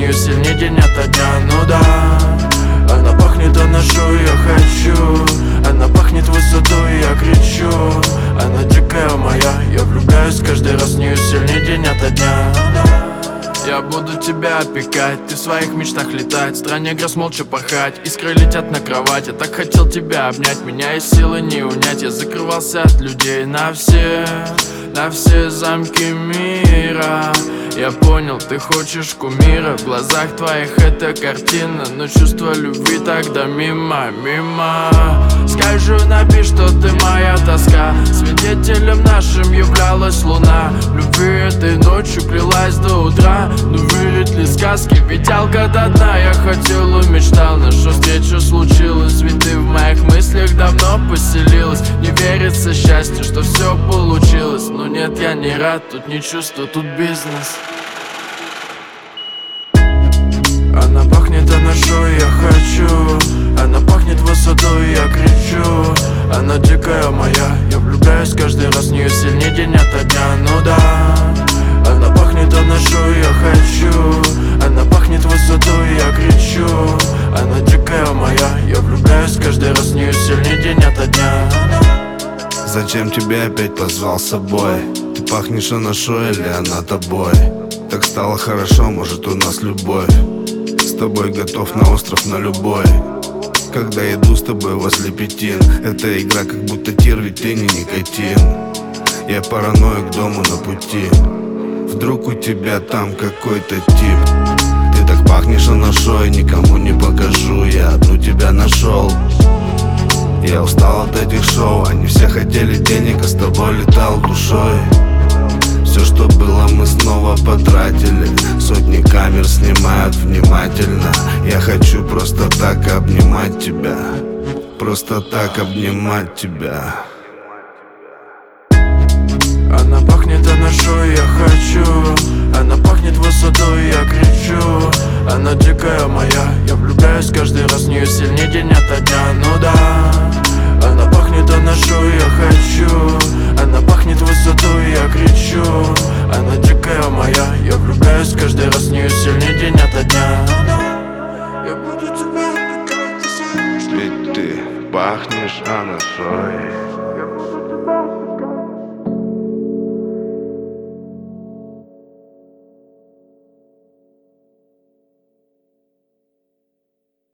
нее сильнее день ото дня. Ну да, она пахнет, она шо я хочу. Она пахнет высотой, я кричу. Она дикая моя, я влюбляюсь каждый раз в нее сильнее день ото дня. Я буду тебя опекать, ты в своих мечтах летать, в стране грез молча порхать, искры летят на кровать. Я так хотел тебя обнять, меня и силы не унять. Я закрывался от людей на все замки мира. Я понял, ты хочешь кумира, в глазах твоих это картина, но чувство любви тогда мимо. Скажу, напи, что ты моя тоска, свидетелем нашим являлась луна. В любви этой ночью клялась до утра. Ну верит ли сказки, видел до дна. Я хотел и мечтал, нашу встречу случилось, ведь ты в моих мыслях давно поселилась. Не верится счастью, что все получилось, но нет, я не рад, тут не чувство, тут бизнес. Она пахнет, она шо я хочу. Она пахнет высотой, я кричу. Она дикая моя, я влюбляюсь каждый раз в нее сильнее день ото дня. Ну да, она пахнет, она шо я хочу. Она пахнет высотой, я кричу. Она дикая моя, я влюбляюсь каждый раз в нее сильнее день ото дня. Зачем тебя опять позвал с собой? Ты пахнешь, она шо или она тобой? Так стало хорошо, может у нас любовь. С тобой готов на остров, на любой. Когда иду с тобой возле пятин, эта игра как будто тир, ведь ты не никотин. Я параноик дому на пути. Вдруг у тебя там какой-то тип. Ты так пахнешь, она шо, и никому не покажу. Я одну тебя нашел. Я устал от этих шоу, они все хотели денег, а с тобой летал душой. Все, что было, мы снова потратили. Сотни камер снимают внимательно. Я хочу просто так обнимать тебя. Просто так обнимать тебя. Она пахнет, она шо я хочу. Она пахнет высотой, я кричу. Она дикая моя, я влюбляюсь каждый раз в нее сильнее день ото дня. Ну да, она пахнет, она шо я хочу. Она пахнет высотой, я кричу. Она дикая моя, я влюбляюсь каждый раз в нее сильнее день ото дня. Я буду тебя опекать. Ведь ты пахнешь, она шо.